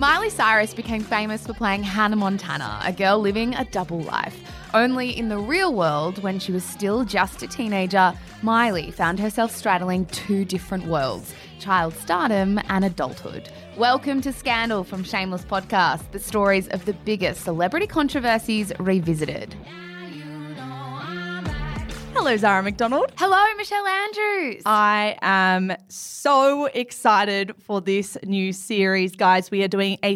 Miley Cyrus became famous for playing Hannah Montana, a girl living a double life. Only in the real world, when she was still just a teenager, Miley found herself straddling two different worlds, child stardom and adulthood. Welcome to Scandal from Shameless Podcast, the stories of the biggest celebrity controversies revisited. Hello, Zara McDonald. Hello, Michelle Andrews. I am so excited for this new series, guys. We are doing a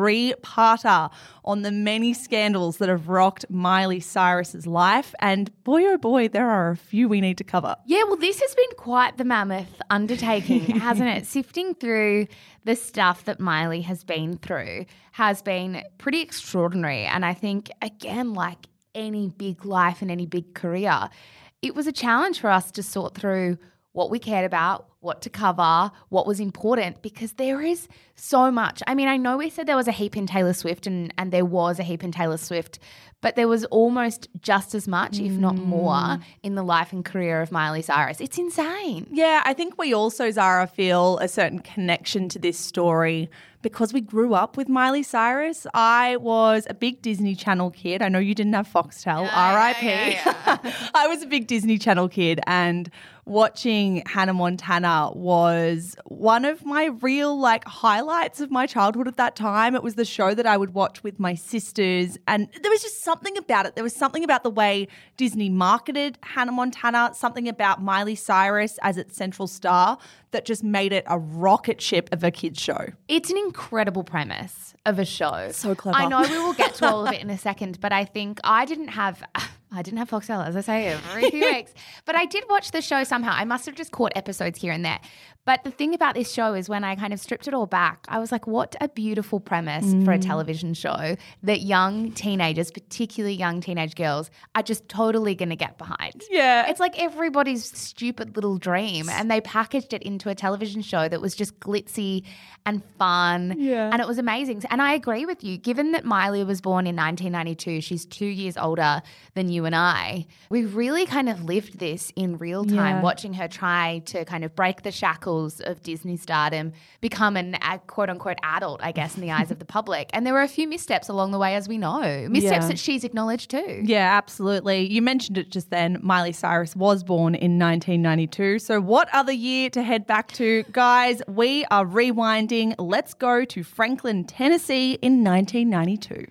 3-parter on the many scandals that have rocked Miley Cyrus's life. And boy, oh boy, there are a few we need to cover. Yeah, well, this has been quite the mammoth undertaking, hasn't it? Sifting through the stuff that Miley has been through has been pretty extraordinary. And I think, again, like any big life and any big career, it was a challenge for us to sort through what we cared about, what to cover, what was important, because there is so much. I mean, I know we said there was a heap in Taylor Swift and there was a heap in Taylor Swift, but there was almost just as much, if not more, in the life and career of Miley Cyrus. It's insane. Yeah, I think we also, Zara, feel a certain connection to this story because we grew up with Miley Cyrus. I was a big Disney Channel kid. I know you didn't have Foxtel, R.I.P. Yeah. I was a big Disney Channel kid, and watching Hannah Montana was one of my real highlights of my childhood at that time. It was the show that I would watch with my sisters, and there was just something about it. There was something about the way Disney marketed Hannah Montana, something about Miley Cyrus as its central star that just made it a rocket ship of a kids show. It's an incredible premise of a show. So clever. I know we will get to all of it in a second, but I think I didn't have Foxtel, as I say, every few weeks. But I did watch the show somehow. I must have just caught episodes here and there. But the thing about this show is when I kind of stripped it all back, I was like, what a beautiful premise for a television show that young teenagers, particularly young teenage girls, are just totally going to get behind. Yeah. It's like everybody's stupid little dream, and they packaged it into a television show that was just glitzy and fun. Yeah. And it was amazing. And I agree with you. Given that Miley was born in 1992, she's 2 years older than you and I. We really kind of lived this in real time, watching her try to kind of break the shackles of Disney stardom, become a quote-unquote adult, I guess, in the eyes of the public. And there were a few missteps along the way, as we know. Missteps that she's acknowledged too. Yeah, absolutely. You mentioned it just then. Miley Cyrus was born in 1992. So what other year to head back to? Guys, we are rewinding. Let's go to Franklin, Tennessee in 1992.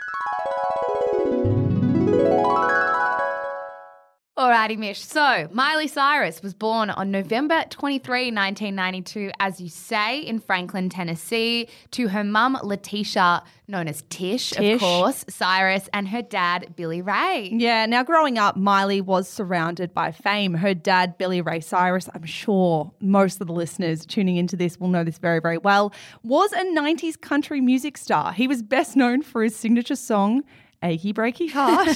Alrighty, Mish. So, Miley Cyrus was born on November 23, 1992, as you say, in Franklin, Tennessee, to her mum, Letitia, known as Tish, of course, Cyrus, and her dad, Billy Ray. Yeah, now growing up, Miley was surrounded by fame. Her dad, Billy Ray Cyrus, I'm sure most of the listeners tuning into this will know this very, very well, was a 90s country music star. He was best known for his signature song, Achy Breaky Heart,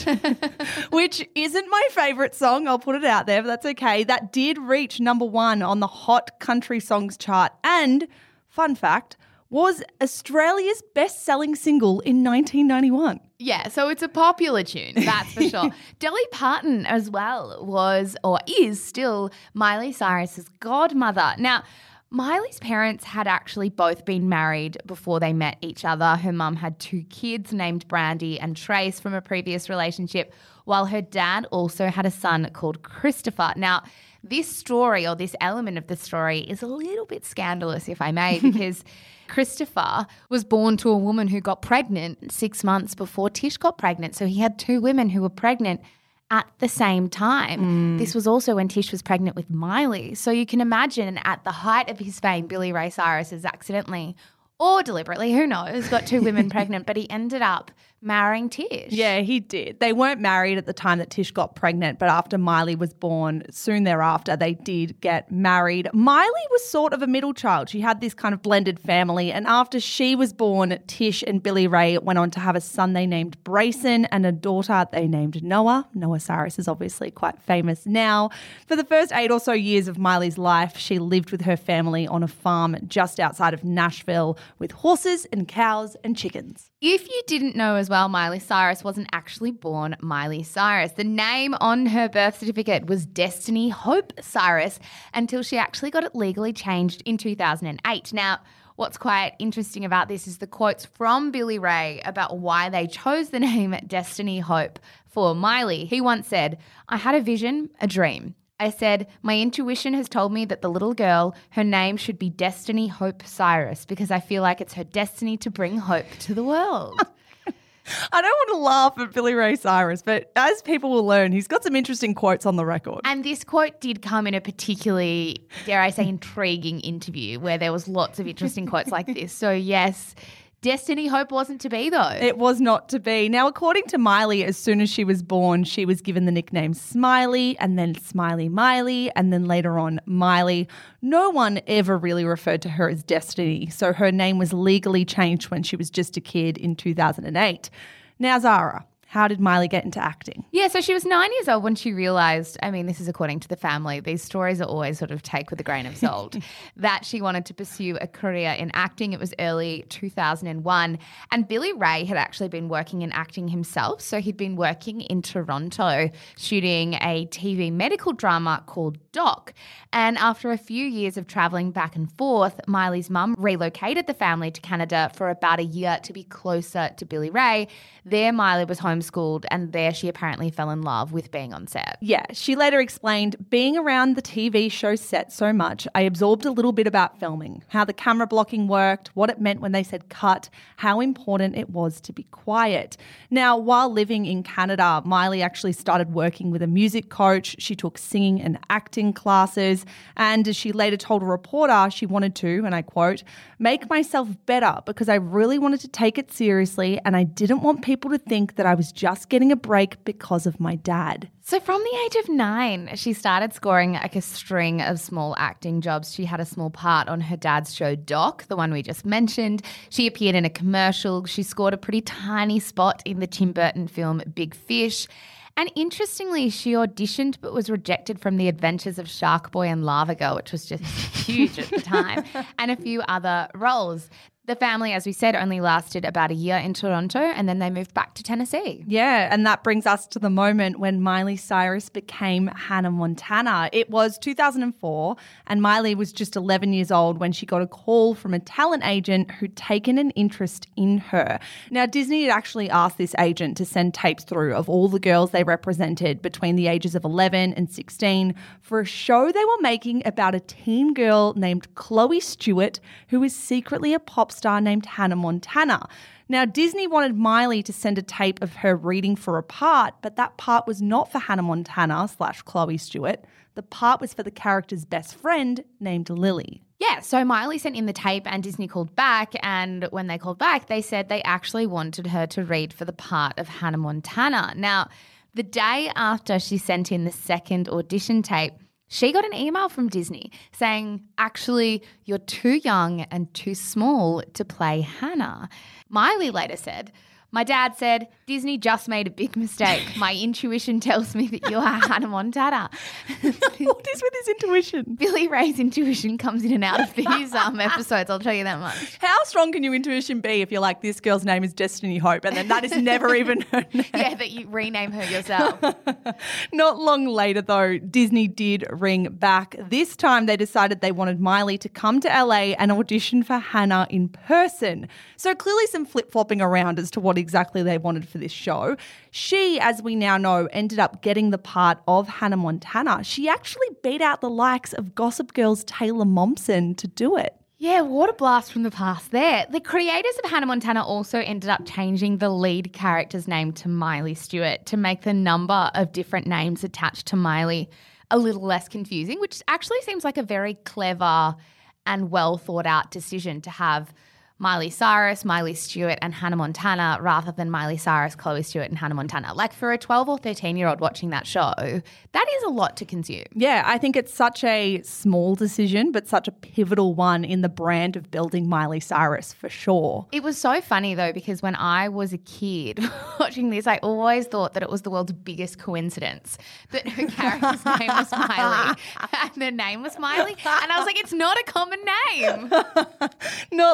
which isn't my favourite song, I'll put it out there, but that's okay. That did reach number 1 on the Hot Country Songs chart and, fun fact, was Australia's best-selling single in 1991. Yeah, so it's a popular tune, that's for sure. Dolly Parton as well was, or is still, Miley Cyrus's godmother. Now, Miley's parents had actually both been married before they met each other. Her mum had 2 kids named Brandy and Trace from a previous relationship, while her dad also had a son called Christopher. Now, this story, or this element of the story, is a little bit scandalous, if I may, because Christopher was born to a woman who got pregnant 6 months before Tish got pregnant. So he had 2 women who were pregnant at the same time. This was also when Tish was pregnant with Miley. So you can imagine at the height of his fame, Billy Ray Cyrus is accidentally or deliberately, who knows, got 2 women pregnant, but he ended up marrying Tish. Yeah, he did. They weren't married at the time that Tish got pregnant, but after Miley was born, soon thereafter, they did get married. Miley was sort of a middle child. She had this kind of blended family, and after she was born, Tish and Billy Ray went on to have a son they named Brayson and a daughter they named Noah. Noah Cyrus is obviously quite famous now. For the first 8 or so years of Miley's life, she lived with her family on a farm just outside of Nashville with horses and cows and chickens. If you didn't know as well, Miley Cyrus wasn't actually born Miley Cyrus. The name on her birth certificate was Destiny Hope Cyrus until she actually got it legally changed in 2008. Now, What's quite interesting about this is the quotes from Billy Ray about why they chose the name Destiny Hope for Miley. He once said, "I had a vision, a dream. I said, my intuition has told me that the little girl, her name should be Destiny Hope Cyrus because I feel like it's her destiny to bring hope to the world." I don't want to laugh at Billy Ray Cyrus, but as people will learn, he's got some interesting quotes on the record. And this quote did come in a particularly, dare I say, intriguing interview where there was lots of interesting quotes like this. So yes, Destiny Hope wasn't to be though. It was not to be. Now, according to Miley, as soon as she was born, she was given the nickname Smiley and then Smiley Miley and then later on Miley. No one ever really referred to her as Destiny, so her name was legally changed when she was just a kid in 2008. Now, Zara, how did Miley get into acting? Yeah, so she was 9 years old when she realised, I mean, this is according to the family, these stories are always sort of take with a grain of salt, that she wanted to pursue a career in acting. It was early 2001 and Billy Ray had actually been working in acting himself. So he'd been working in Toronto shooting a TV medical drama called Doc. And after a few years of travelling back and forth, Miley's mum relocated the family to Canada for about a year to be closer to Billy Ray. There Miley was homeschooled and there she apparently fell in love with being on set. Yeah, she later explained, being around the TV show set so much, I absorbed a little bit about filming, how the camera blocking worked, what it meant when they said cut, how important it was to be quiet. Now, while living in Canada, Miley actually started working with a music coach. She took singing and acting classes. And as she later told a reporter, she wanted to, and I quote, make myself better because I really wanted to take it seriously and I didn't want people to think that I was just getting a break because of my dad. So from the age of 9, she started scoring like a string of small acting jobs. She had a small part on her dad's show Doc, the one we just mentioned. She appeared in a commercial. She scored a pretty tiny spot in the Tim Burton film Big Fish. And interestingly, she auditioned but was rejected from The Adventures of Shark Boy and Lava Girl, which was just huge at the time, and a few other roles. The family, as we said, only lasted about a year in Toronto and then they moved back to Tennessee. Yeah, and that brings us to the moment when Miley Cyrus became Hannah Montana. It was 2004 and Miley was just 11 years old when she got a call from a talent agent who'd taken an interest in her. Now, Disney had actually asked this agent to send tapes through of all the girls they represented between the ages of 11 and 16 for a show they were making about a teen girl named Chloe Stewart who was secretly a pop star named Hannah Montana. Now, Disney wanted Miley to send a tape of her reading for a part, but that part was not for Hannah Montana / Chloe Stewart. The part was for the character's best friend named Lily. Yeah, so Miley sent in the tape and Disney called back, and when they called back, they said they actually wanted her to read for the part of Hannah Montana. Now, the day after she sent in the second audition tape, she got an email from Disney saying, actually, you're too young and too small to play Hannah. Miley later said, my dad said, Disney just made a big mistake. My intuition tells me that you are Hannah Montana. What is with his intuition? Billy Ray's intuition comes in and out of these episodes, I'll tell you that much. How strong can your intuition be if you're like, this girl's name is Destiny Hope, and then that is never even her name? Yeah, that you rename her yourself. Not long later, though, Disney did ring back. This time they decided they wanted Miley to come to LA and audition for Hannah in person. So clearly some flip-flopping around as to what exactly they wanted for this show. She, as we now know, ended up getting the part of Hannah Montana. She actually beat out the likes of Gossip Girl's Taylor Momsen to do it. Yeah, what a blast from the past there. The creators of Hannah Montana also ended up changing the lead character's name to Miley Stewart to make the number of different names attached to Miley a little less confusing, which actually seems like a very clever and well thought out decision to have Miley Cyrus, Miley Stewart and Hannah Montana rather than Miley Cyrus, Chloe Stewart and Hannah Montana. Like for a 12 or 13-year-old watching that show, that is a lot to consume. Yeah, I think it's such a small decision but such a pivotal one in the brand of building Miley Cyrus for sure. It was so funny though because when I was a kid watching this, I always thought that it was the world's biggest coincidence that her character's name was Miley and the name was Miley. And I was like, it's not a common name. Not long after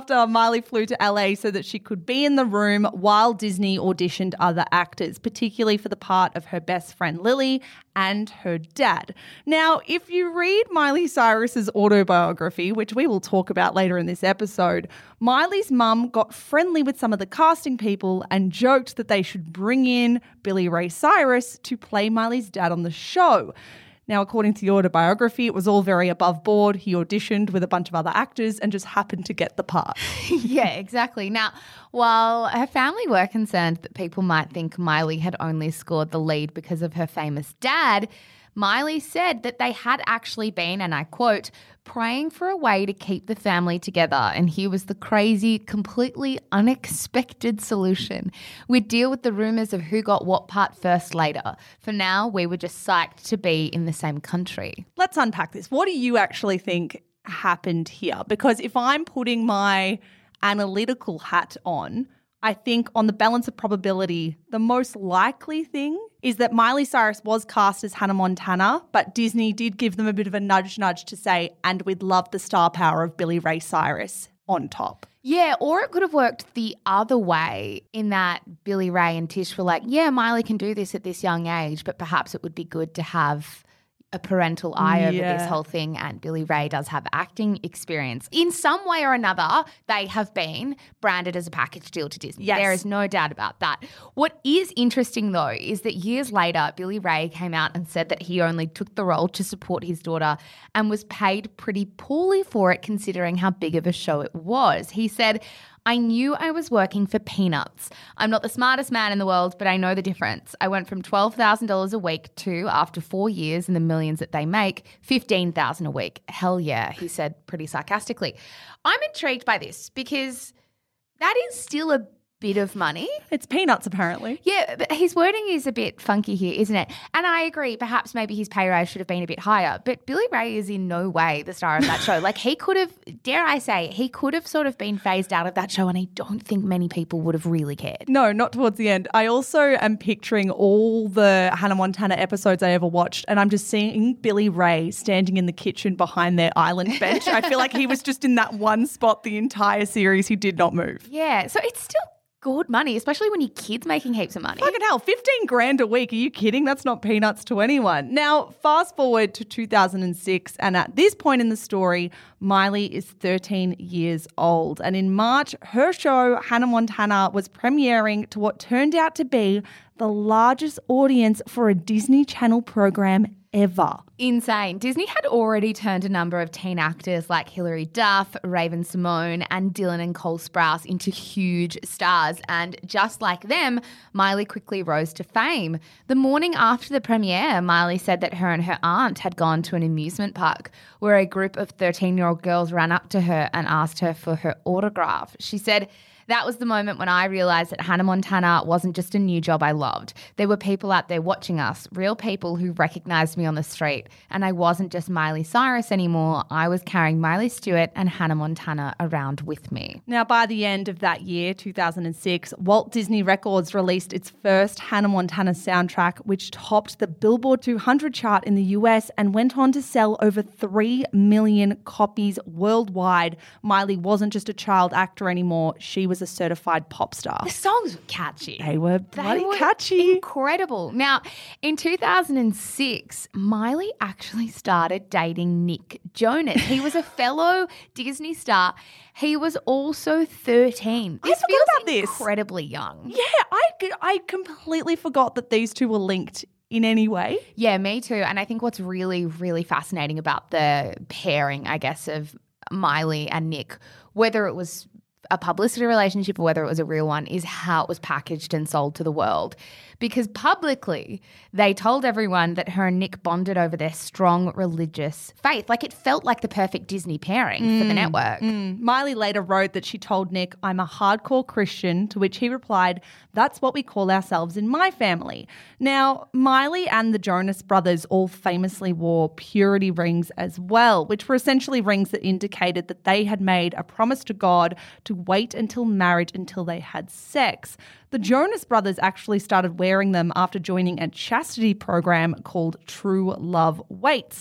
after, Miley flew to LA so that she could be in the room while Disney auditioned other actors, particularly for the part of her best friend Lily and her dad. Now, if you read Miley Cyrus's autobiography, which we will talk about later in this episode, Miley's mum got friendly with some of the casting people and joked that they should bring in Billy Ray Cyrus to play Miley's dad on the show. Now, according to the autobiography, it was all very above board. He auditioned with a bunch of other actors and just happened to get the part. Yeah, exactly. Now, while her family were concerned that people might think Miley had only scored the lead because of her famous dad, Miley said that they had actually been, and I quote, praying for a way to keep the family together, and here was the crazy, completely unexpected solution. We'd deal with the rumours of who got what part first later. For now, we were just psyched to be in the same country. Let's unpack this. What do you actually think happened here? Because if I'm putting my analytical hat on, I think on the balance of probability, the most likely thing is that Miley Cyrus was cast as Hannah Montana, but Disney did give them a bit of a nudge to say, and we'd love the star power of Billy Ray Cyrus on top. Yeah, or it could have worked the other way in that Billy Ray and Tish were like, yeah, Miley can do this at this young age, but perhaps it would be good to have a parental eye over this whole thing, and Billy Ray does have acting experience. In some way or another, they have been branded as a package deal to Disney. Yes. There is no doubt about that. What is interesting, though, is that years later, Billy Ray came out and said that he only took the role to support his daughter and was paid pretty poorly for it considering how big of a show it was. He said, I knew I was working for peanuts. I'm not the smartest man in the world, but I know the difference. I went from $12,000 a week to, after 4 years and the millions that they make, $15,000 a week. Hell yeah, he said pretty sarcastically. I'm intrigued by this because that is still a bit of money. It's peanuts, apparently. Yeah, but his wording is a bit funky here, isn't it? And I agree, perhaps maybe his pay rise should have been a bit higher, but Billy Ray is in no way the star of that show. Like, he could have, dare I say, he could have sort of been phased out of that show, and I don't think many people would have really cared. No, not towards the end. I also am picturing all the Hannah Montana episodes I ever watched, and I'm just seeing Billy Ray standing in the kitchen behind their island bench. I feel like he was just in that one spot the entire series. He did not move. Yeah, so it's still good money, especially when your kid's making heaps of money. Fucking hell, $15,000 a week. Are you kidding? That's not peanuts to anyone. Now, fast forward to 2006, and at this point in the story, Miley is 13 years old. And in March, her show, Hannah Montana, was premiering to what turned out to be the largest audience for a Disney Channel program ever. Insane. Disney had already turned a number of teen actors like Hilary Duff, Raven Simone, and Dylan and Cole Sprouse into huge stars. And just like them, Miley quickly rose to fame. The morning after the premiere, Miley said that her and her aunt had gone to an amusement park where a group of 13-year-old girls ran up to her and asked her for her autograph. She said, that was the moment when I realised that Hannah Montana wasn't just a new job I loved. There were people out there watching us, real people who recognised me on the street. And I wasn't just Miley Cyrus anymore. I was carrying Miley Stewart and Hannah Montana around with me. Now, by the end of that year, 2006, Walt Disney Records released its first Hannah Montana soundtrack, which topped the Billboard 200 chart in the US and went on to sell over 3 million copies worldwide. Miley wasn't just a child actor anymore. She was a certified pop star. The songs were catchy. They were bloody catchy. Incredible. Now, in 2006, Miley actually started dating Nick Jonas. He was a fellow Disney star. He was also 13. This feels about this. Incredibly young. Yeah, I completely forgot that these two were linked in any way. Yeah, me too. And I think what's really, really fascinating about the pairing, I guess, of Miley and Nick, whether it was a publicity relationship or whether it was a real one, is how it was packaged and sold to the world. Because publicly, they told everyone that her and Nick bonded over their strong religious faith. Like, it felt like the perfect Disney pairing for the network. Miley later wrote that she told Nick, I'm a hardcore Christian, to which he replied, that's what we call ourselves in my family. Now, Miley and the Jonas Brothers all famously wore purity rings as well, which were essentially rings that indicated that they had made a promise to God to wait until marriage until they had sex. The Jonas Brothers actually started wearing them after joining a chastity program called True Love Waits.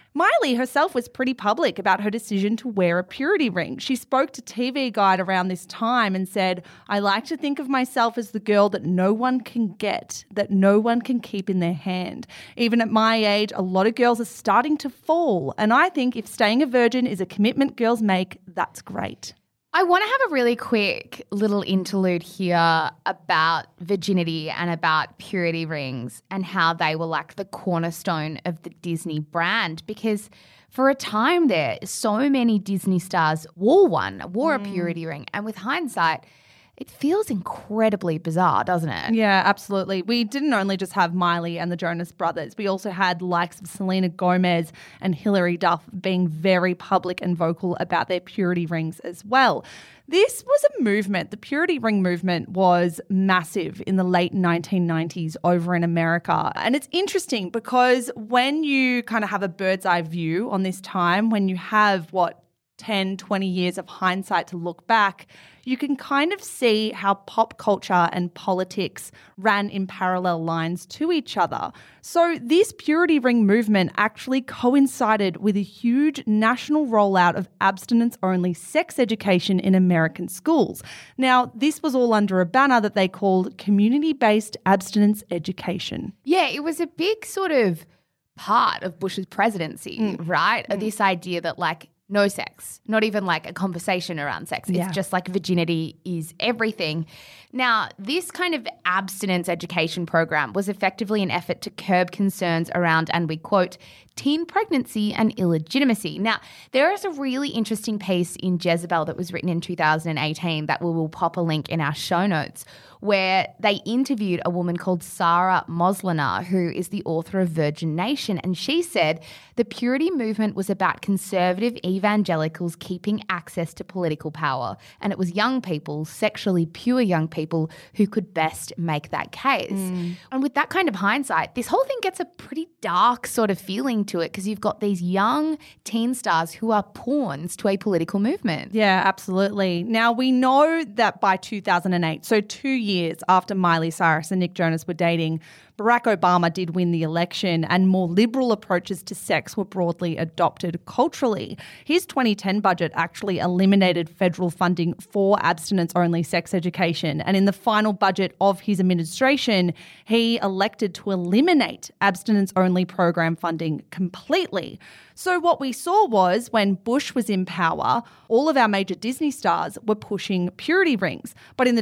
Miley herself was pretty public about her decision to wear a purity ring. She spoke to TV Guide around this time and said, "I like to think of myself as the girl that no one can get, that no one can keep in their hand. Even at my age, a lot of girls are starting to fall. And I think if staying a virgin is a commitment girls make, that's great." I want to have a really quick little interlude here about virginity and about purity rings and how they were like the cornerstone of the Disney brand, because for a time there, so many Disney stars wore a purity ring. And with hindsight, it feels incredibly bizarre, doesn't it? Yeah, absolutely. We didn't only just have Miley and the Jonas Brothers. We also had the likes of Selena Gomez and Hilary Duff being very public and vocal about their purity rings as well. This was a movement. The purity ring movement was massive in the late 1990s over in America. And it's interesting because when you kind of have a bird's eye view on this time, when you have 10, 20 years of hindsight to look back, you can kind of see how pop culture and politics ran in parallel lines to each other. So this purity ring movement actually coincided with a huge national rollout of abstinence-only sex education in American schools. Now, this was all under a banner that they called community-based abstinence education. Yeah, it was a big sort of part of Bush's presidency, right? This idea that no sex, not even like a conversation around sex. It's just like virginity is everything. Now, this kind of abstinence education program was effectively an effort to curb concerns around, and we quote, teen pregnancy and illegitimacy. Now, there is a really interesting piece in Jezebel that was written in 2018 that we will pop a link in our show notes, where they interviewed a woman called Sarah Mosliner, who is the author of Virgin Nation. And she said the purity movement was about conservative evangelicals keeping access to political power. And it was young people, sexually pure young people, who could best make that case. And with that kind of hindsight, this whole thing gets a pretty dark sort of feeling to it because you've got these young teen stars who are pawns to a political movement. Yeah, absolutely. Now, we know that by 2008, so 2 years after Miley Cyrus and Nick Jonas were dating, Barack Obama did win the election and more liberal approaches to sex were broadly adopted culturally. His 2010 budget actually eliminated federal funding for abstinence-only sex education. And in the final budget of his administration, he elected to eliminate abstinence-only program funding completely. So what we saw was when Bush was in power, all of our major Disney stars were pushing purity rings. But in the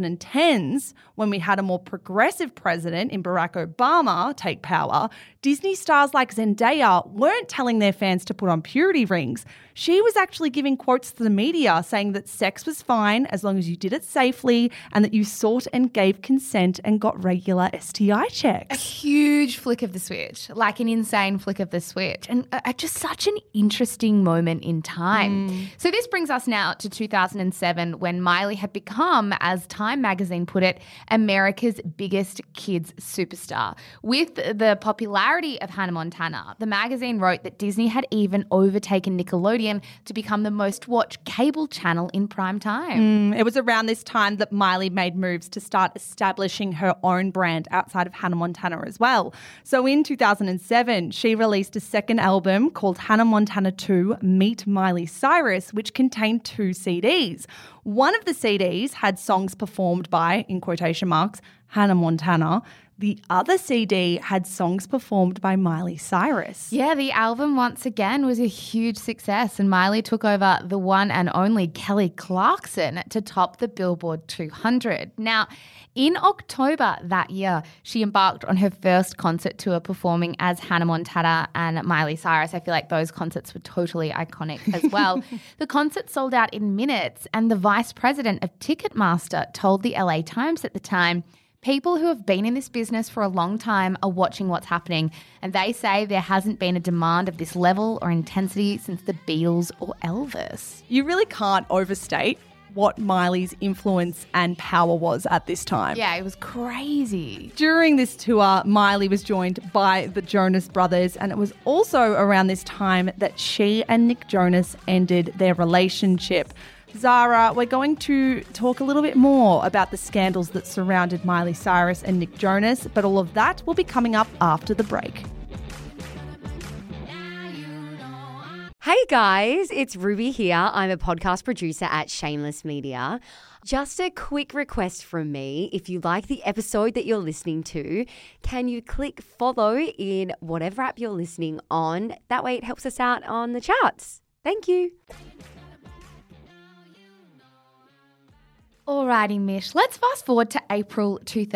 2010s, when we had a more progressive president in Barack Obama take power, Disney stars like Zendaya weren't telling their fans to put on purity rings. She was actually giving quotes to the media saying that sex was fine as long as you did it safely and that you sought and gave consent and got regular STI checks. A huge flick of the switch, like an insane flick of the switch. And just such an interesting moment in time. So this brings us now to 2007 when Miley had become, as Time magazine put it, America's biggest kids superstar. With the popularity of Hannah Montana, the magazine wrote that Disney had even overtaken Nickelodeon to become the most watched cable channel in prime time. It was around this time that Miley made moves to start establishing her own brand outside of Hannah Montana as well. So in 2007, she released a second album called Hannah Montana 2 Meet Miley Cyrus, which contained 2 CDs. One of the CDs had songs performed by, in quotation marks, Hannah Montana. The other CD had songs performed by Miley Cyrus. Yeah, the album once again was a huge success and Miley took over the one and only Kelly Clarkson to top the Billboard 200. Now, in October that year, she embarked on her first concert tour performing as Hannah Montana and Miley Cyrus. I feel like those concerts were totally iconic as well. The concert sold out in minutes and the vice president of Ticketmaster told the LA Times at the time, "People who have been in this business for a long time are watching what's happening, and they say there hasn't been a demand of this level or intensity since the Beatles or Elvis." You really can't overstate what Miley's influence and power was at this time. Yeah, it was crazy. During this tour, Miley was joined by the Jonas Brothers, and it was also around this time that she and Nick Jonas ended their relationship. Zara, we're going to talk a little bit more about the scandals that surrounded Miley Cyrus and Nick Jonas, but all of that will be coming up after the break. Hey guys, it's Ruby here. I'm a podcast producer at Shameless Media. Just a quick request from me. If you like the episode that you're listening to, can you click follow in whatever app you're listening on? That way it helps us out on the charts. Thank you. Alrighty, Mish. Let's fast forward to April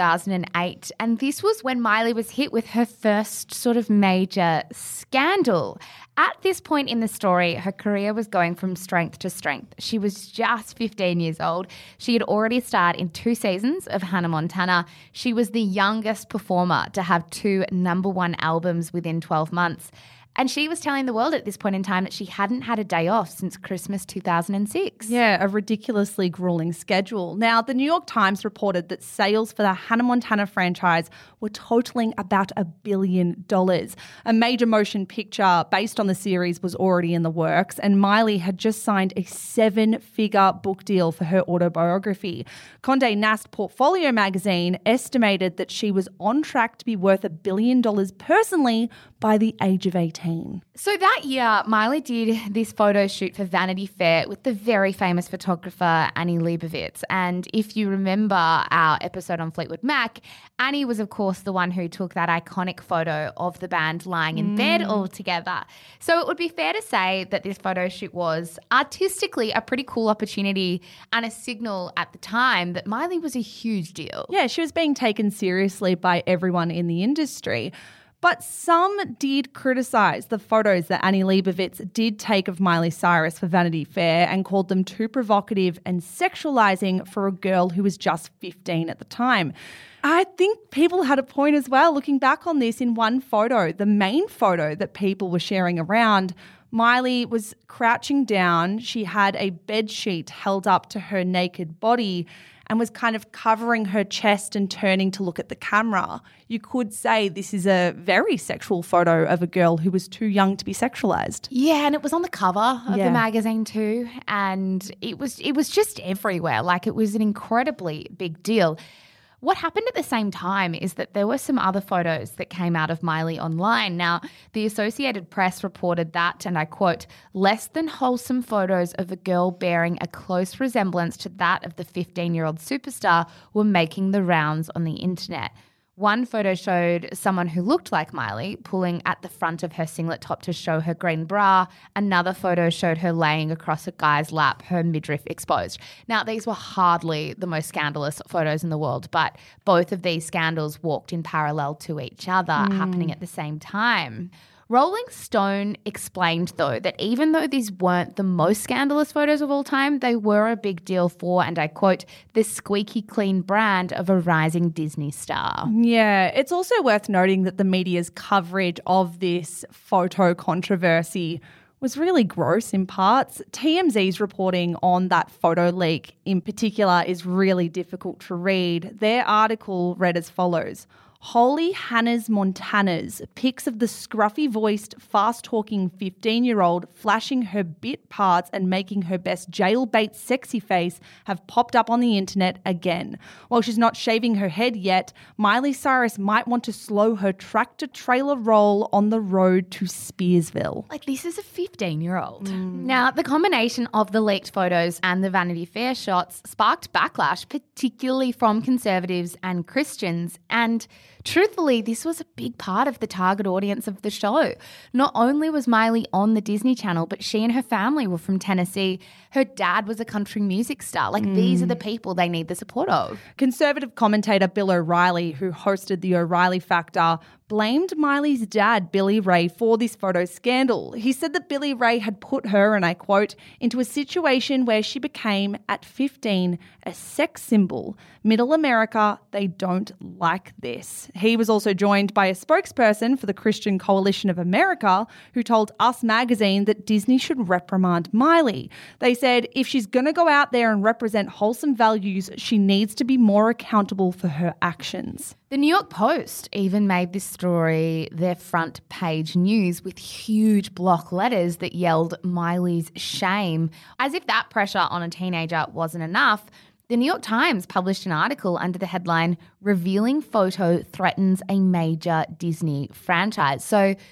2008. And this was when Miley was hit with her first sort of major scandal. At this point in the story, her career was going from strength to strength. She was just 15 years old. She had already starred in 2 seasons of Hannah Montana. She was the youngest performer to have 2 #1 albums within 12 months. And she was telling the world at this point in time that she hadn't had a day off since Christmas 2006. Yeah, a ridiculously grueling schedule. Now, the New York Times reported that sales for the Hannah Montana franchise were totaling about $1 billion. A major motion picture based on the series was already in the works, and Miley had just signed a 7-figure book deal for her autobiography. Condé Nast Portfolio magazine estimated that she was on track to be worth $1 billion personally by the age of 18. So that year, Miley did this photo shoot for Vanity Fair with the very famous photographer Annie Leibovitz. And if you remember our episode on Fleetwood Mac, Annie was, of course, the one who took that iconic photo of the band lying in bed all together. So it would be fair to say that this photo shoot was artistically a pretty cool opportunity and a signal at the time that Miley was a huge deal. Yeah, she was being taken seriously by everyone in the industry. But some did criticise the photos that Annie Leibovitz did take of Miley Cyrus for Vanity Fair and called them too provocative and sexualising for a girl who was just 15 at the time. I think people had a point as well looking back on this in one photo, the main photo that people were sharing around. Miley was crouching down. She had a bed sheet held up to her naked body and was kind of covering her chest and turning to look at the camera. You could say this is a very sexual photo of a girl who was too young to be sexualized. Yeah, and it was on the cover of the magazine too, and it was just everywhere. Like, it was an incredibly big deal. What happened at the same time is that there were some other photos that came out of Miley online. Now, the Associated Press reported that, and I quote, less than wholesome photos of a girl bearing a close resemblance to that of the 15-year-old superstar were making the rounds on the internet. One photo showed someone who looked like Miley pulling at the front of her singlet top to show her green bra. Another photo showed her laying across a guy's lap, her midriff exposed. Now, these were hardly the most scandalous photos in the world, but both of these scandals walked in parallel to each other, happening at the same time. Rolling Stone explained, though, that even though these weren't the most scandalous photos of all time, they were a big deal for, and I quote, the squeaky clean brand of a rising Disney star. Yeah, it's also worth noting that the media's coverage of this photo controversy was really gross in parts. TMZ's reporting on that photo leak in particular is really difficult to read. Their article read as follows: Holy Hannah's Montanas, pics of the scruffy-voiced, fast-talking 15-year-old flashing her bit parts and making her best jailbait sexy face have popped up on the internet again. While she's not shaving her head yet, Miley Cyrus might want to slow her tractor-trailer roll on the road to Spearsville. Like, this is a 15-year-old. Now, the combination of the leaked photos and the Vanity Fair shots sparked backlash, particularly from conservatives and Christians, and truthfully, this was a big part of the target audience of the show. Not only was Miley on the Disney Channel, but she and her family were from Tennessee. Her dad was a country music star. Like, these are the people they need the support of. Conservative commentator Bill O'Reilly, who hosted the O'Reilly Factor, blamed Miley's dad, Billy Ray, for this photo scandal. He said that Billy Ray had put her, and I quote, into a situation where she became, at 15, a sex symbol. Middle America, they don't like this. He was also joined by a spokesperson for the Christian Coalition of America who told Us Magazine that Disney should reprimand Miley. They said if she's going to go out there and represent wholesome values, she needs to be more accountable for her actions. The New York Post even made this story their front page news with huge block letters that yelled Miley's shame. As if that pressure on a teenager wasn't enough, the New York Times published an article under the headline, Revealing Photo Threatens a Major Disney Franchise. So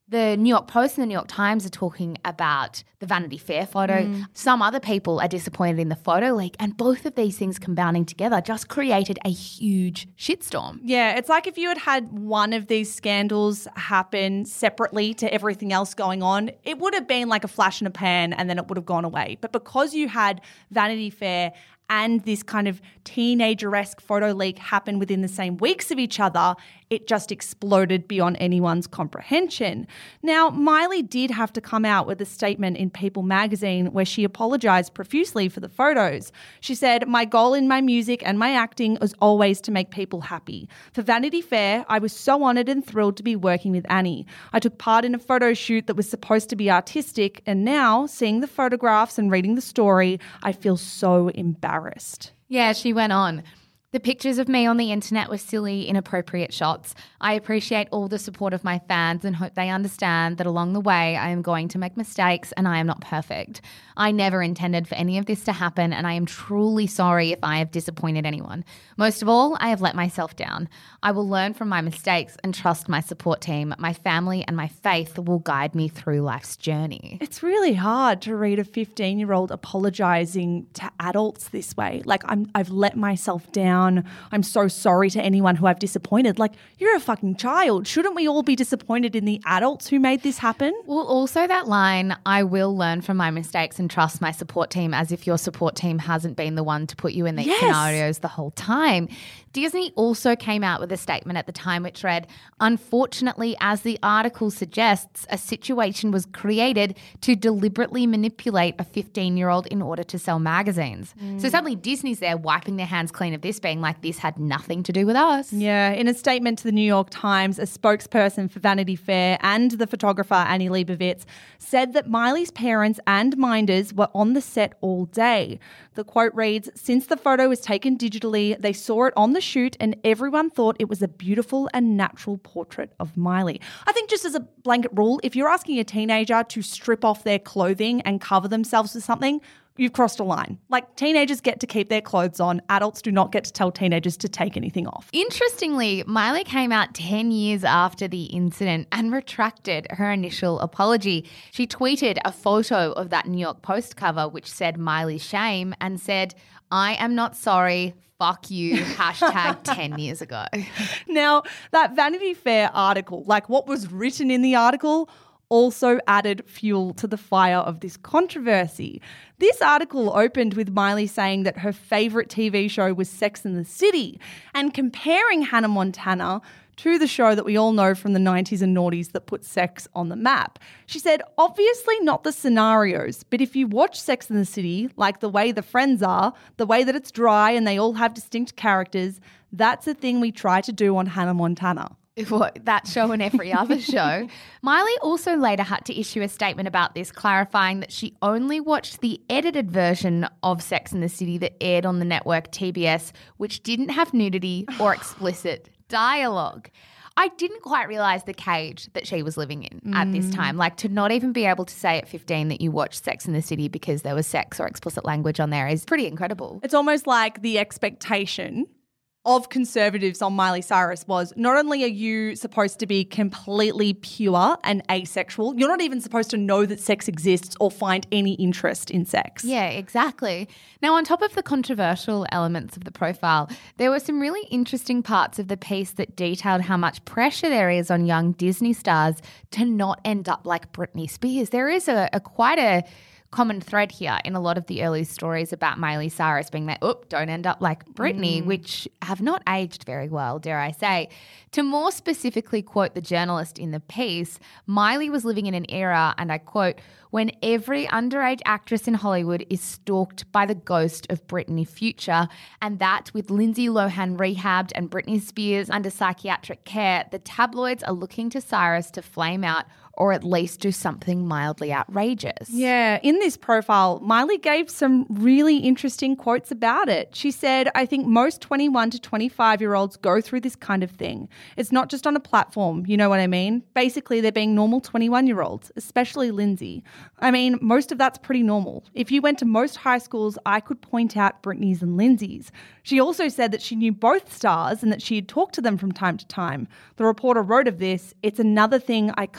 The New York Post and the New York Times are talking about the Vanity Fair photo. Some other people are disappointed in the photo leak, and both of these things combining together just created a huge shitstorm. Yeah, it's like if you had one of these scandals happen separately to everything else going on, it would have been like a flash in a pan and then it would have gone away. But because you had Vanity Fair and this kind of teenager-esque photo leak happen within the same weeks of each other, it just exploded beyond anyone's comprehension. Now, Miley did have to come out with a statement in People magazine where she apologised profusely for the photos. She said, "My goal in my music and my acting was always to make people happy. For Vanity Fair, I was so honoured and thrilled to be working with Annie. I took part in a photo shoot that was supposed to be artistic, and now, seeing the photographs and reading the story, I feel so embarrassed." Yeah, she went on. The pictures of me on the internet were silly, inappropriate shots. I appreciate all the support of my fans and hope they understand that along the way I am going to make mistakes and I am not perfect. I never intended for any of this to happen and I am truly sorry if I have disappointed anyone. Most of all, I have let myself down. I will learn from my mistakes and trust my support team. My family and my faith will guide me through life's journey. It's really hard to read a 15-year-old apologising to adults this way. Like, I've let myself down. I'm so sorry to anyone who I've disappointed. Like, you're a fucking child. Shouldn't we all be disappointed in the adults who made this happen? Well, also that line, I will learn from my mistakes and trust my support team, as if your support team hasn't been the one to put you in these scenarios the whole time. Disney also came out with a statement at the time which read, "Unfortunately, as the article suggests, a situation was created to deliberately manipulate a 15-year-old in order to sell magazines." So suddenly Disney's there wiping their hands clean of this, being like, this had nothing to do with us. Yeah, in a statement to the New York Times, a spokesperson for Vanity Fair and the photographer Annie Leibovitz said that Miley's parents and minders were on the set all day. The quote reads, "Since the photo was taken digitally, they saw it on the shoot and everyone thought it was a beautiful and natural portrait of Miley." I think just as a blanket rule, if you're asking a teenager to strip off their clothing and cover themselves with something, you've crossed a line. Like, teenagers get to keep their clothes on. Adults do not get to tell teenagers to take anything off. Interestingly, Miley came out 10 years after the incident and retracted her initial apology. She tweeted a photo of that New York Post cover which said Miley's shame and said, "I am not sorry. Fuck you. Hashtag 10 years ago." Now, that Vanity Fair article, like what was written in the article, also added fuel to the fire of this controversy. This article opened with Miley saying that her favourite TV show was Sex and the City and comparing Hannah Montana to the show that we all know from the 90s and noughties that put sex on the map. She said, "Obviously not the scenarios, but if you watch Sex and the City, like the way the friends are, the way that it's dry and they all have distinct characters, that's a thing we try to do on Hannah Montana." That show and every other show. Miley also later had to issue a statement about this, clarifying that she only watched the edited version of Sex and the City that aired on the network TBS, which didn't have nudity or explicit dialogue. I didn't quite realise the cage that she was living in at this time. Like, to not even be able to say at 15 that you watched Sex and the City because there was sex or explicit language on there is pretty incredible. It's almost like the expectation of conservatives on Miley Cyrus was, not only are you supposed to be completely pure and asexual, you're not even supposed to know that sex exists or find any interest in sex. Yeah, exactly. Now, on top of the controversial elements of the profile, there were some really interesting parts of the piece that detailed how much pressure there is on young Disney stars to not end up like Britney Spears. There is quite a common thread here in a lot of the early stories about Miley Cyrus being like, don't end up like Britney, which have not aged very well, dare I say. To more specifically quote the journalist in the piece, Miley was living in an era, and I quote, "when every underage actress in Hollywood is stalked by the ghost of Britney Future, and that with Lindsay Lohan rehabbed and Britney Spears under psychiatric care, the tabloids are looking to Cyrus to flame out or at least do something mildly outrageous." Yeah, in this profile, Miley gave some really interesting quotes about it. She said, "I think most 21 to 25-year-olds go through this kind of thing. It's not just on a platform, you know what I mean? Basically, they're being normal 21-year-olds, especially Lindsay. I mean, most of that's pretty normal. If you went to most high schools, I could point out Britney's and Lindsay's." She also said that she knew both stars and that she had talked to them from time to time. The reporter wrote of this, "It's another thing I can't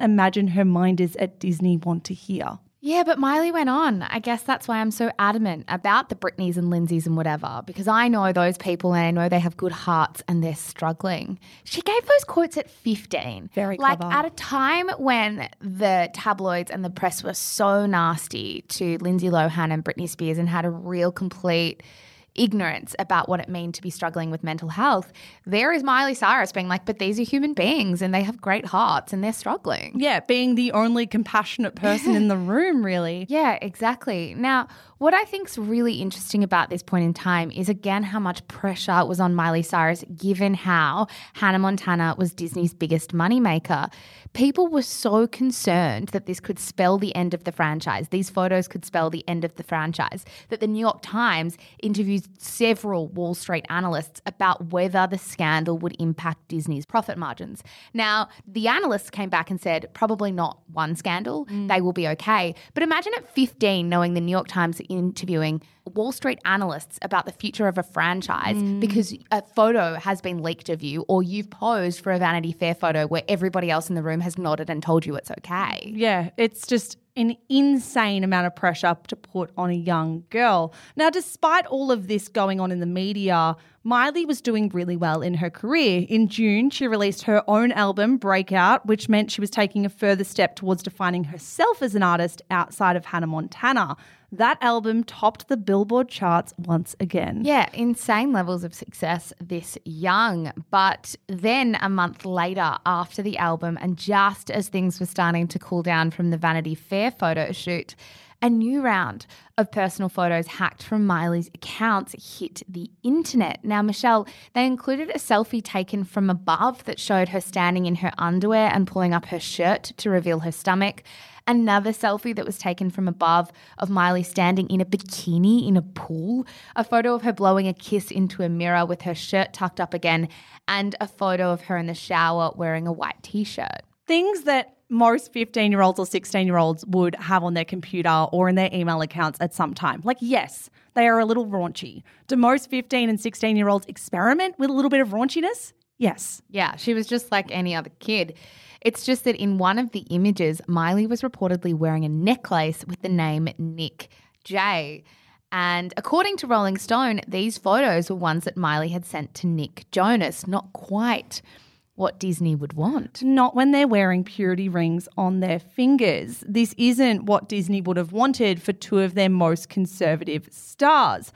imagine her minders at Disney want to hear. Yeah, but Miley went on. I guess that's why I'm so adamant about the Britneys and Lindsays and whatever, because I know those people and I know they have good hearts and they're struggling. She gave those quotes at 15. Very clever. Like at a time when the tabloids and the press were so nasty to Lindsay Lohan and Britney Spears and had a real complete ignorance about what it means to be struggling with mental health, there is Miley Cyrus being like, but these are human beings and they have great hearts and they're struggling. Yeah, being the only compassionate person in the room, really. Yeah, exactly. Now, what I think's really interesting about this point in time is, again, how much pressure was on Miley Cyrus given how Hannah Montana was Disney's biggest moneymaker. People were so concerned that this could spell the end of the franchise. These photos could spell the end of the franchise, that the New York Times interviewed several Wall Street analysts about whether the scandal would impact Disney's profit margins. Now, the analysts came back and said, probably not one scandal. They will be okay. But imagine at 15 knowing the New York Times interviewing Wall Street analysts about the future of a franchise because a photo has been leaked of you, or you've posed for a Vanity Fair photo where everybody else in the room has nodded and told you it's okay. Yeah, it's just an insane amount of pressure to put on a young girl. Now, despite all of this going on in the media, Miley was doing really well in her career. In June, she released her own album, Breakout, which meant she was taking a further step towards defining herself as an artist outside of Hannah Montana. That album topped the Billboard charts once again. Yeah, insane levels of success this young. But then a month later, after the album, and just as things were starting to cool down from the Vanity Fair photo shoot, a new round of personal photos hacked from Miley's accounts hit the internet. Now, Michelle, they included a selfie taken from above that showed her standing in her underwear and pulling up her shirt to reveal her stomach. Another selfie that was taken from above of Miley standing in a bikini in a pool, a photo of her blowing a kiss into a mirror with her shirt tucked up again, and a photo of her in the shower wearing a white t-shirt. Things that most 15-year-olds or 16-year-olds would have on their computer or in their email accounts at some time. Like, yes, they are a little raunchy. Do most 15 and 16-year-olds experiment with a little bit of raunchiness? Yes. Yeah, she was just like any other kid. It's just that in one of the images, Miley was reportedly wearing a necklace with the name Nick J. And according to Rolling Stone, these photos were ones that Miley had sent to Nick Jonas, not quite what Disney would want. Not when they're wearing purity rings on their fingers. This isn't what Disney would have wanted for two of their most conservative stars.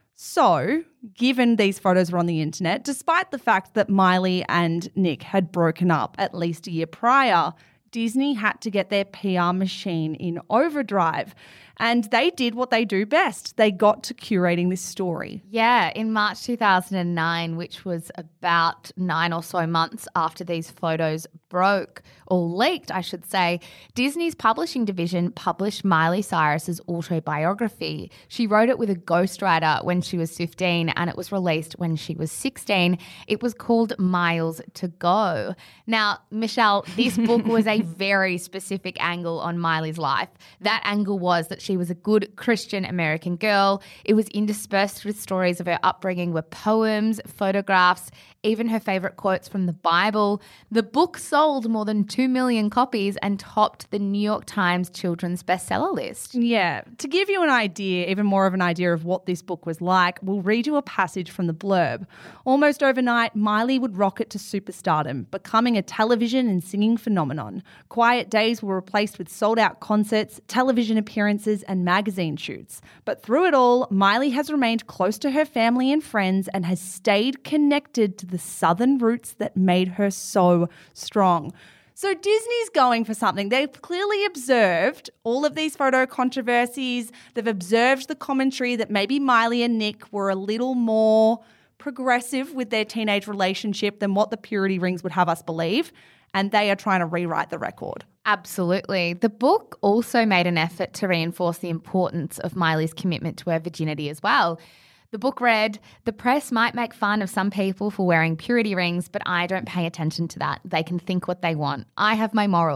So, given these photos were on the internet, despite the fact that Miley and Nick had broken up at least a year prior, Disney had to get their PR machine in overdrive. And they did what they do best. They got to curating this story. Yeah, in March 2009, which was about 9 or so months after these photos broke, or leaked, I should say, Disney's publishing division published Miley Cyrus's autobiography. She wrote it with a ghostwriter when she was 15 and it was released when she was 16. It was called Miles to Go. Now, Michelle, this book was a very specific angle on Miley's life. That angle was that she was a good Christian American girl. It was interspersed with stories of her upbringing with poems, photographs, even her favorite quotes from the Bible. The book sold more than 2 million copies and topped the New York Times children's bestseller list. Yeah. To give you an idea, even more of an idea of what this book was like, we'll read you a passage from the blurb. Almost overnight, Miley would rocket to superstardom, becoming a television and singing phenomenon. Quiet days were replaced with sold-out concerts, television appearances, and magazine shoots. But through it all, Miley has remained close to her family and friends and has stayed connected to the Southern roots that made her so strong. So Disney's going for something. They've clearly observed all of these photo controversies. They've observed the commentary that maybe Miley and Nick were a little more progressive with their teenage relationship than what the purity rings would have us believe. And they are trying to rewrite the record. Absolutely. The book also made an effort to reinforce the importance of Miley's commitment to her virginity as well. The book read, "The press might make fun of some people for wearing purity rings, but I don't pay attention to that. They can think what they want. I have my morals, !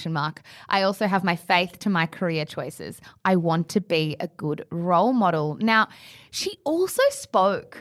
I also have my faith to my career choices. I want to be a good role model." Now, she also spoke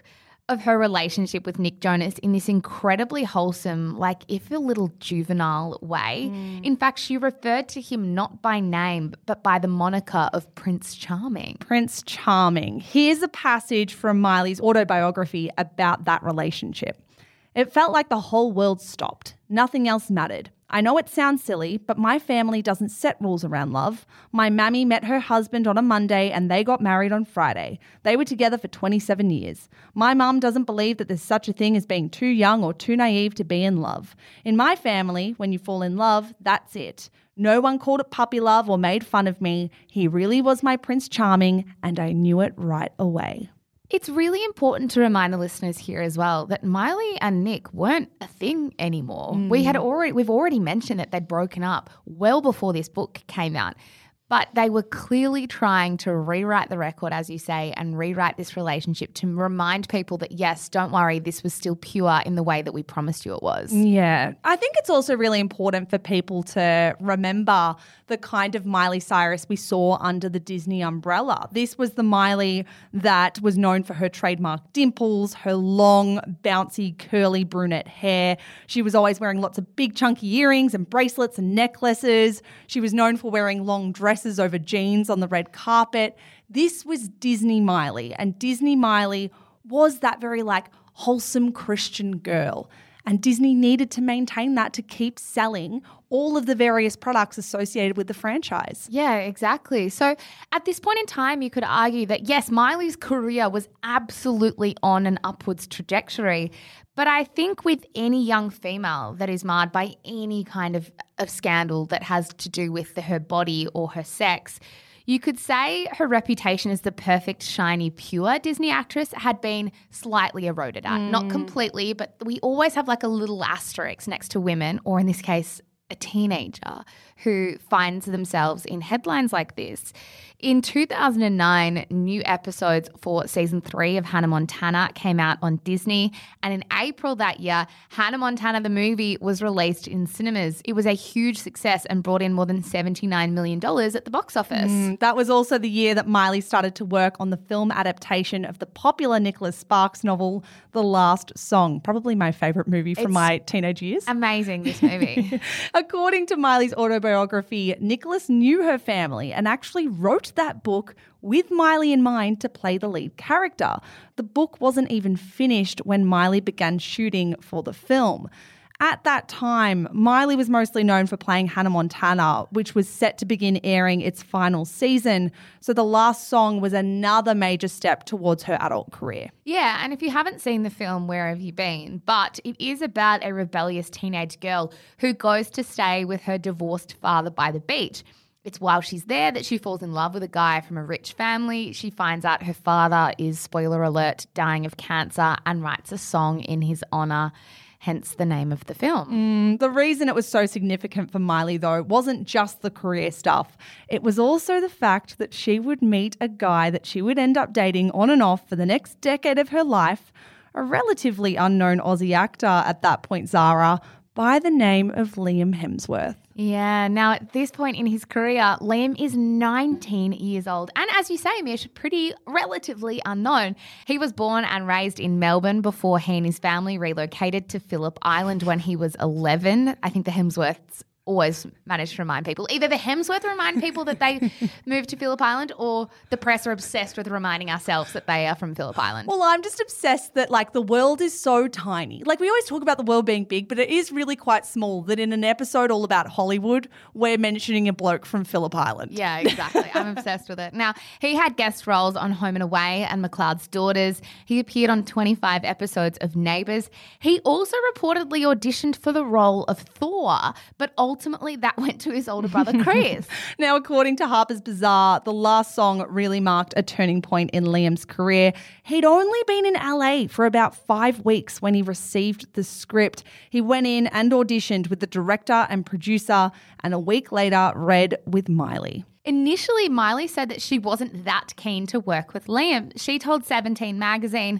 of her relationship with Nick Jonas in this incredibly wholesome, like if a little juvenile way. In fact, she referred to him not by name, but by the moniker of Prince Charming. Prince Charming. Here's a passage from Miley's autobiography about that relationship. It felt like the whole world stopped. Nothing else mattered. I know it sounds silly, but my family doesn't set rules around love. My mammy met her husband on a Monday and they got married on Friday. They were together for 27 years. My mum doesn't believe that there's such a thing as being too young or too naive to be in love. In my family, when you fall in love, that's it. No one called it puppy love or made fun of me. He really was my Prince Charming and I knew it right away. It's really important to remind the listeners here as well that Miley and Nick weren't a thing anymore. We've already mentioned that they'd broken up well before this book came out. But they were clearly trying to rewrite the record, as you say, and rewrite this relationship to remind people that, yes, don't worry, this was still pure in the way that we promised you it was. Yeah. I think it's also really important for people to remember the kind of Miley Cyrus we saw under the Disney umbrella. This was the Miley that was known for her trademark dimples, her long, bouncy, curly brunette hair. She was always wearing lots of big chunky earrings and bracelets and necklaces. She was known for wearing long dresses over jeans on the red carpet. This was Disney Miley, and Disney Miley was that very wholesome Christian girl. And Disney needed to maintain that to keep selling all of the various products associated with the franchise. Yeah, exactly. So at this point in time, you could argue that, yes, Miley's career was absolutely on an upwards trajectory. But I think with any young female that is marred by any kind of scandal that has to do with her body or her sex, you could say her reputation as the perfect, shiny, pure Disney actress had been slightly eroded at. Not completely, but we always have a little asterisk next to women, or in this case, a teenager who finds themselves in headlines like this. In 2009, new episodes for season 3 of Hannah Montana came out on Disney. And in April that year, Hannah Montana, the movie, was released in cinemas. It was a huge success and brought in more than $79 million at the box office. That was also the year that Miley started to work on the film adaptation of the popular Nicholas Sparks novel, The Last Song. Probably my favourite movie from my teenage years. Amazing, this movie. According to Miley's autobiography, Nicholas knew her family and actually wrote that book with Miley in mind to play the lead character. The book wasn't even finished when Miley began shooting for the film. At that time, Miley was mostly known for playing Hannah Montana, which was set to begin airing its final season. So The Last Song was another major step towards her adult career. Yeah, and if you haven't seen the film, where have you been? But it is about a rebellious teenage girl who goes to stay with her divorced father by the beach. It's while she's there that she falls in love with a guy from a rich family. She finds out her father is, spoiler alert, dying of cancer and writes a song in his honour, hence the name of the film. The reason it was so significant for Miley, though, wasn't just the career stuff. It was also the fact that she would meet a guy that she would end up dating on and off for the next decade of her life, a relatively unknown Aussie actor at that point, Zara, by the name of Liam Hemsworth. Yeah, now at this point in his career, Liam is 19 years old. And as you say, Mish, pretty relatively unknown. He was born and raised in Melbourne before he and his family relocated to Phillip Island when he was 11. I think the Hemsworths always manage to remind people. Either the Hemsworth remind people that they moved to Phillip Island, or the press are obsessed with reminding ourselves that they are from Phillip Island. Well, I'm just obsessed that the world is so tiny. We always talk about the world being big, but it is really quite small, that in an episode all about Hollywood, we're mentioning a bloke from Phillip Island. Yeah, exactly. I'm obsessed with it. Now, he had guest roles on Home and Away and McLeod's Daughters. He appeared on 25 episodes of Neighbours. He also reportedly auditioned for the role of Thor, but ultimately that went to his older brother Chris. Now, according to Harper's Bazaar, The Last Song really marked a turning point in Liam's career. He'd only been in LA for about 5 weeks when he received the script. He went in and auditioned with the director and producer, and a week later read with Miley. Initially, Miley said that she wasn't that keen to work with Liam. She told 17 magazine,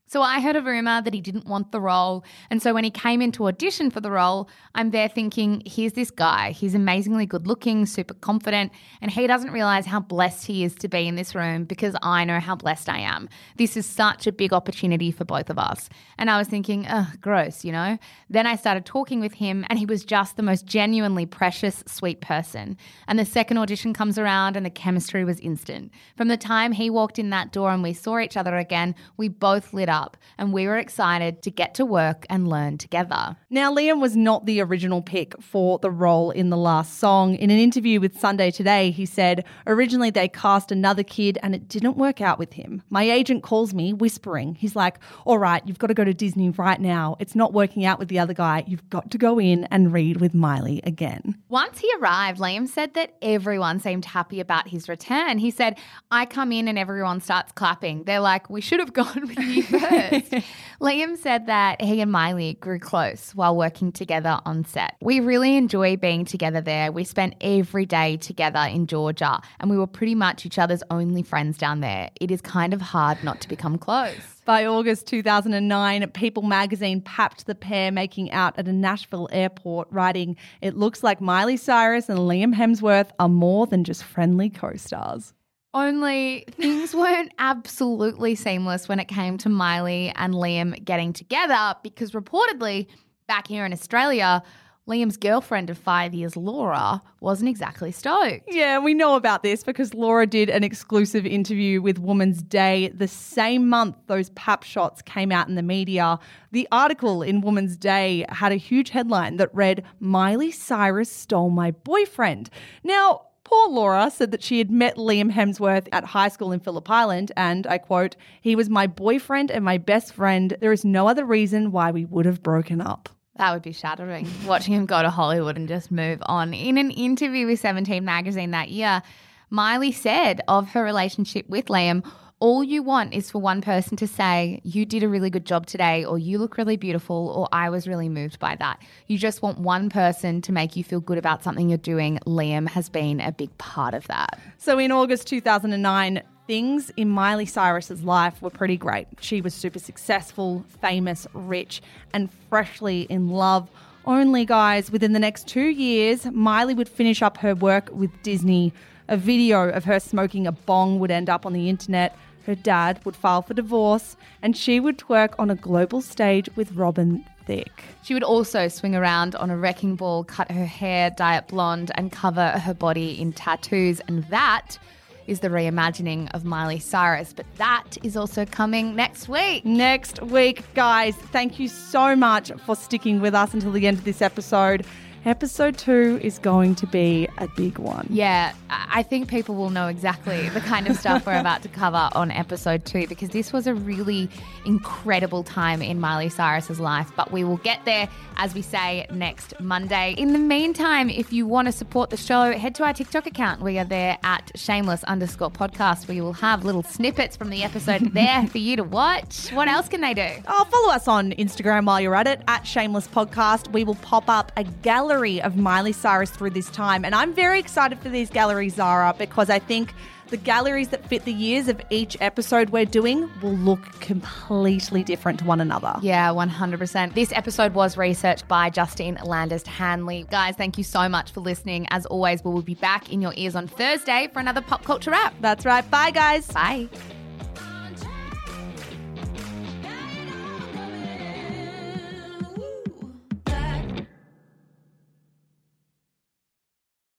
So I heard a rumor that he didn't want the role. And so when he came in to audition for the role, I'm there thinking, here's this guy. He's amazingly good looking, super confident, and he doesn't realize how blessed he is to be in this room because I know how blessed I am. This is such a big opportunity for both of us. And I was thinking, gross, you know? Then I started talking with him and he was just the most genuinely precious, sweet person. And the second audition comes around and the chemistry was instant. From the time he walked in that door and we saw each other again, we both lit up and we were excited to get to work and learn together. Now, Liam was not the original pick for the role in The Last Song. In an interview with Sunday Today, he said, originally they cast another kid and it didn't work out with him. My agent calls me whispering. He's like, all right, you've got to go to Disney right now. It's not working out with the other guy. You've got to go in and read with Miley again. Once he arrived, Liam said that everyone seemed happy about his return. He said, I come in and everyone starts clapping. They're like, we should have gone with you first. Liam said that he and Miley grew close while working together on set. We really enjoy being together there. We spent every day together in Georgia and we were pretty much each other's only friends down there. It is kind of hard not to become close. By August 2009, People magazine papped the pair making out at a Nashville airport, writing, it looks like Miley Cyrus and Liam Hemsworth are more than just friendly co-stars. Only things weren't absolutely seamless when it came to Miley and Liam getting together because reportedly back here in Australia, Liam's girlfriend of 5 years, Laura, wasn't exactly stoked. Yeah, we know about this because Laura did an exclusive interview with Woman's Day the same month those pap shots came out in the media. The article in Woman's Day had a huge headline that read, Miley Cyrus stole my boyfriend. Now, poor Laura said that she had met Liam Hemsworth at high school in Phillip Island and, I quote, he was my boyfriend and my best friend. There is no other reason why we would have broken up. That would be shattering, watching him go to Hollywood and just move on. In an interview with 17 magazine that year, Miley said of her relationship with Liam, all you want is for one person to say, you did a really good job today, or you look really beautiful, or I was really moved by that. You just want one person to make you feel good about something you're doing. Liam has been a big part of that. So in August 2009, things in Miley Cyrus's life were pretty great. She was super successful, famous, rich, and freshly in love. Only, guys, within the next 2 years, Miley would finish up her work with Disney. A video of her smoking a bong would end up on the internet. Her dad would file for divorce, and she would twerk on a global stage with Robin Thicke. She would also swing around on a wrecking ball, cut her hair, dye it blonde, and cover her body in tattoos. And that is the reimagining of Miley Cyrus. But that is also coming next week. Next week, guys. Thank you so much for sticking with us until the end of this episode. Episode 2 is going to be a big one. Yeah, I think people will know exactly the kind of stuff we're about to cover on episode 2 because this was a really incredible time in Miley Cyrus's life. But we will get there, as we say, next Monday. In the meantime, if you want to support the show, head to our TikTok account. We are there at shameless_podcast, where you will have little snippets from the episode there for you to watch. What else can they do? Oh, follow us on Instagram while you're at it, at Shameless Podcast. We will pop up a gallery of Miley Cyrus through this time. And I'm very excited for these galleries, Zara, because I think the galleries that fit the years of each episode we're doing will look completely different to one another. Yeah, 100%. This episode was researched by Justine Landis Hanley. Guys, thank you so much for listening. As always, we will be back in your ears on Thursday for another Pop Culture Wrap. That's right. Bye, guys. Bye.